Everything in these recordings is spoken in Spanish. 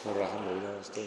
Estoy relajando, ya estoy...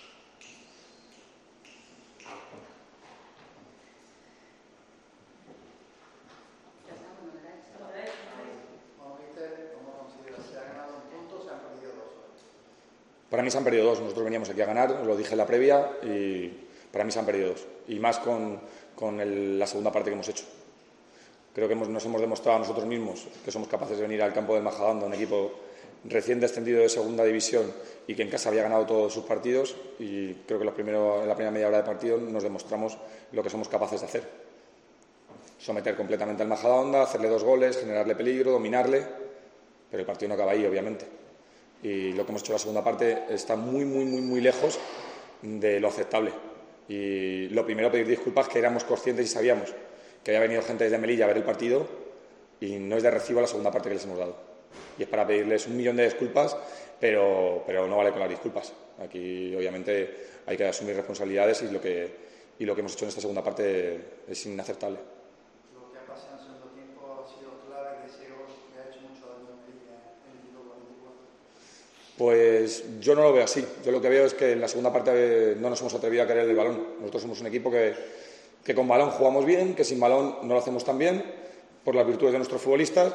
Para mí se han perdido dos. Nosotros veníamos aquí a ganar, os lo dije en la previa, y para mí se han perdido dos. Y más con la segunda parte que hemos hecho. Creo que nos hemos demostrado a nosotros mismos que somos capaces de venir al campo del Majadahonda, un equipo recién descendido de segunda división y que en casa había ganado todos sus partidos, y creo que en la primera media hora de partido nos demostramos lo que somos capaces de hacer. Someter completamente al Majadahonda, hacerle 2 goles, generarle peligro, dominarle, pero el partido no acaba ahí, obviamente. Y lo que hemos hecho en la segunda parte está muy lejos de lo aceptable. Y lo primero, pedir disculpas, que éramos conscientes y sabíamos que había venido gente desde Melilla a ver el partido, y no es de recibo la segunda parte que les hemos dado. Y es para pedirles 1.000.000 de disculpas, pero no vale con las disculpas. Aquí, obviamente, hay que asumir responsabilidades, y lo que hemos hecho en esta segunda parte es inaceptable. Lo que ha pasado en el segundo tiempo ha sido clave de ese gol que ha hecho mucho daño en Melilla en el minuto 44. Pues yo no lo veo así. Yo lo que veo es que en la segunda parte no nos hemos atrevido a querer el balón. Nosotros somos un equipo que con balón jugamos bien, que sin balón no lo hacemos tan bien, por las virtudes de nuestros futbolistas,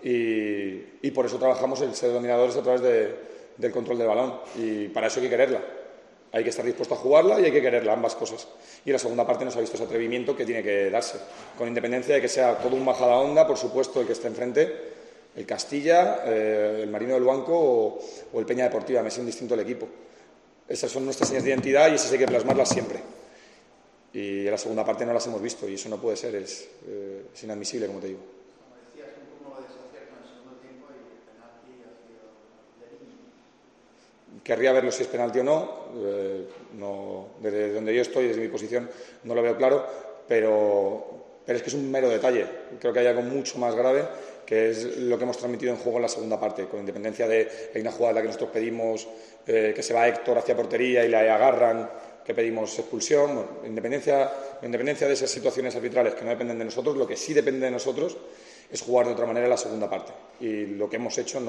y por eso trabajamos el ser dominadores a través del control del balón. Y para eso hay que quererla. Hay que estar dispuesto a jugarla y hay que quererla, ambas cosas. Y la segunda parte nos ha visto ese atrevimiento que tiene que darse, con independencia de que sea todo un Majadahonda, por supuesto, el que esté enfrente, el Castilla, el Marino del Banco o el Peña Deportiva, me es indistinto el equipo. Esas son nuestras señas de identidad y esas hay que plasmarlas siempre. Y en la segunda parte no las hemos visto, y eso no puede ser, es inadmisible, como te digo. Como decías, un cúmulo de desaciertos en el segundo tiempo y el penalti ha sido de niño. Querría verlo si es penalti o no. Desde donde yo estoy, desde mi posición, no lo veo claro, pero es que es un mero detalle. Creo que hay algo mucho más grave, que es lo que hemos transmitido en juego en la segunda parte, con independencia de hay una jugada en la que nosotros pedimos que se va Héctor hacia portería y la agarran, que pedimos expulsión. Bueno, independencia de esas situaciones arbitrales que no dependen de nosotros, lo que sí depende de nosotros es jugar de otra manera en la segunda parte, y lo que hemos hecho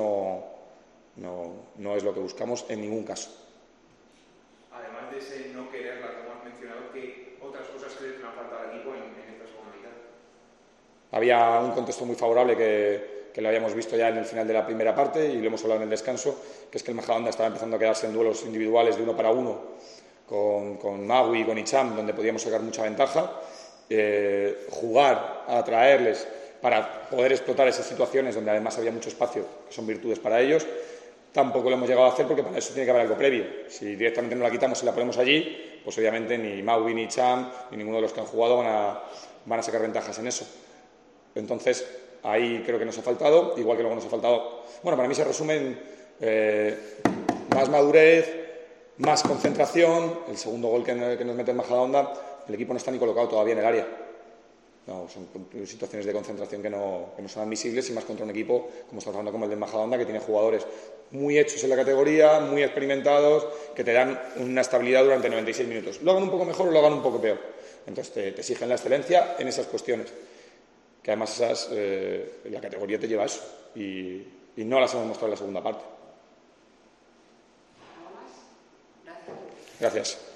no es lo que buscamos en ningún caso. Además de ese no quererla, como has mencionado, ¿qué otras cosas crees que le han faltado al equipo en esta segunda mitad? Había un contexto muy favorable que lo habíamos visto ya en el final de la primera parte, y lo hemos hablado en el descanso, que es que el Majadahonda estaba empezando a quedarse en duelos individuales de 1 para 1 con Magui y con Hicham, donde podíamos sacar mucha ventaja. Jugar a atraerles para poder explotar esas situaciones donde además había mucho espacio, que son virtudes para ellos. Tampoco lo hemos llegado a hacer, porque para eso tiene que haber algo previo. Si directamente no la quitamos y la ponemos allí, pues obviamente ni Magui, ni Hicham, ni ninguno de los que han jugado van a sacar ventajas en eso. Entonces, ahí creo que nos ha faltado, igual que luego nos ha faltado... Bueno, para mí se resume en más madurez, más concentración. El segundo gol que nos mete el Majadahonda, el equipo no está ni colocado todavía en el área. No, son situaciones de concentración que no son admisibles, y más contra un equipo, como estamos hablando, como el del Majadahonda, que tiene jugadores muy hechos en la categoría, muy experimentados, que te dan una estabilidad durante 96 minutos. Lo hagan un poco mejor o lo hagan un poco peor. Entonces te exigen la excelencia en esas cuestiones, que además la categoría te lleva a eso, y no las hemos mostrado en la segunda parte. ¿Algo más? Gracias. Gracias.